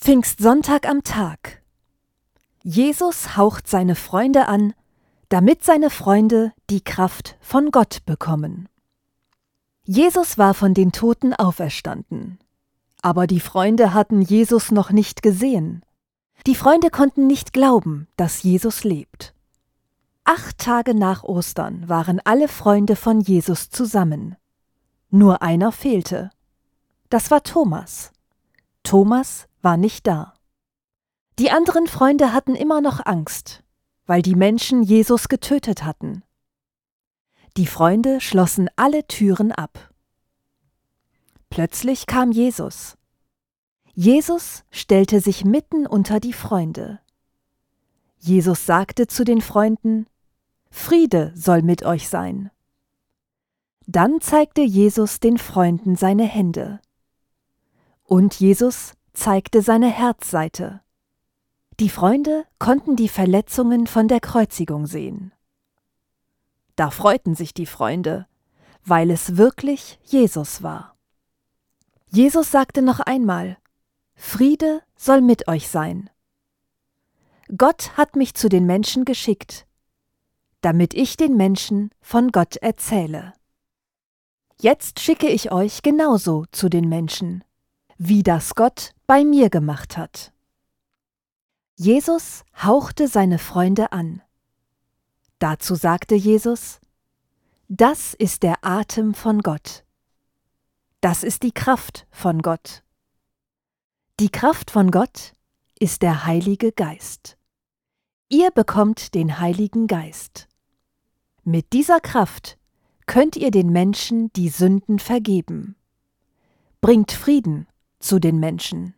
Pfingstsonntag am Tag. Jesus haucht seine Freunde an, damit seine Freunde die Kraft von Gott bekommen. Jesus war von den Toten auferstanden. Aber die Freunde hatten Jesus noch nicht gesehen. Die Freunde konnten nicht glauben, dass Jesus lebt. 8 Tage nach Ostern waren alle Freunde von Jesus zusammen. Nur einer fehlte. Das war Thomas. Thomas war nicht da. Die anderen Freunde hatten immer noch Angst, weil die Menschen Jesus getötet hatten. Die Freunde schlossen alle Türen ab. Plötzlich kam Jesus. Jesus stellte sich mitten unter die Freunde. Jesus sagte zu den Freunden: Friede soll mit euch sein. Dann zeigte Jesus den Freunden seine Hände. Und Jesus zeigte seine Herzseite. Die Freunde konnten die Verletzungen von der Kreuzigung sehen. Da freuten sich die Freunde, weil es wirklich Jesus war. Jesus sagte noch einmal: Friede soll mit euch sein. Gott hat mich zu den Menschen geschickt, damit ich den Menschen von Gott erzähle. Jetzt schicke ich euch genauso zu den Menschen, wie das Gott bei mir gemacht hat. Jesus hauchte seine Freunde an. Dazu sagte Jesus: Das ist der Atem von Gott. Das ist die Kraft von Gott. Die Kraft von Gott ist der Heilige Geist. Ihr bekommt den Heiligen Geist. Mit dieser Kraft könnt ihr den Menschen die Sünden vergeben. Bringt Frieden zu den Menschen.